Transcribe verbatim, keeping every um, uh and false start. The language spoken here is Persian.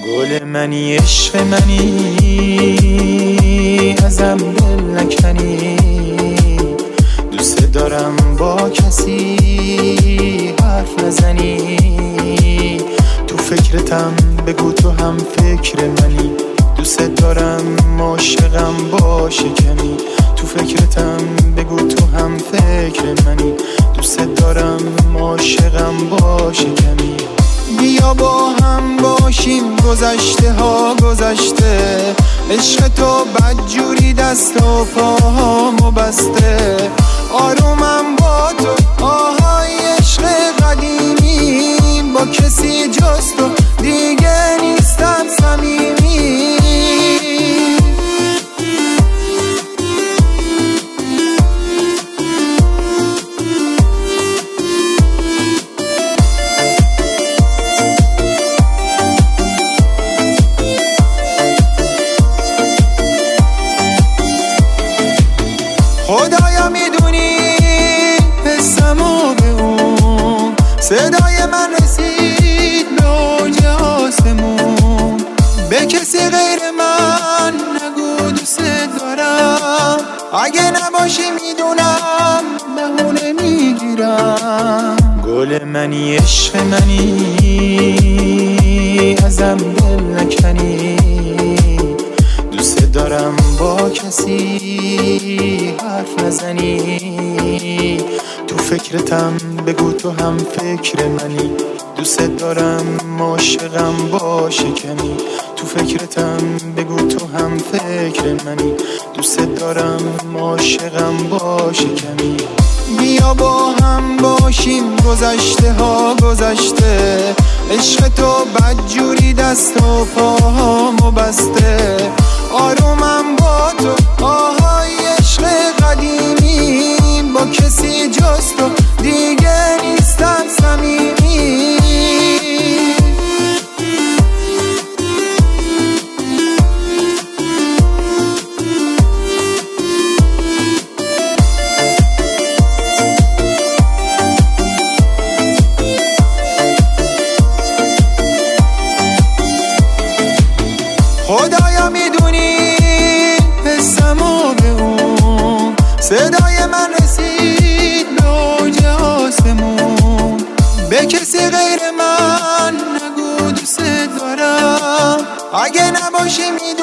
گل منی عشق منی ازم دل نکنی، دوست دارم با کسی حرف نزنی، تو فکرتم بگو تو هم فکر منی، دوست دارم عاشقم باشی کمی، تو فکرتم بگو تو هم فکر منی، دوست دارم عاشقم باشی کمی. بیا با هم باشیم گذشته ها گذشته، عشق تو بدجوری دست و پاهامو بسته، آرومم با تو آهای عشق قدیمی، با کسی جز تو دیگه نیستم صمیمی. خدایا میدونی حسمو به اون، صدای من رسید به اوج آسمون، به کسی غیر من نگو دوست دارم، اگه نباشی میدونم بهونه میگیرم. گل منی عشق منی ازم دل نکنی، دوست دارم با کسی حرف نزنی، تو فکرتم بگو تو هم فکر منی، دوست دارم عاشقم باشی کمی، تو فکرتم بگو تو هم فکر منی، دوست دارم عاشقم باشی کمی. بیا با هم باشیم گذشته ها گذشته، عشق تو بدجوری دست و پاهامو بسته، آرومم با تو آهای عشق قدیمی، با کسی جز تو دیگه نیستم صمیمی. خدایا میدونی حسمو به اون، صدای من رسید به اوج آسمون، به کسی غیر من نگو دوست دارم، اگه نباشی میدونی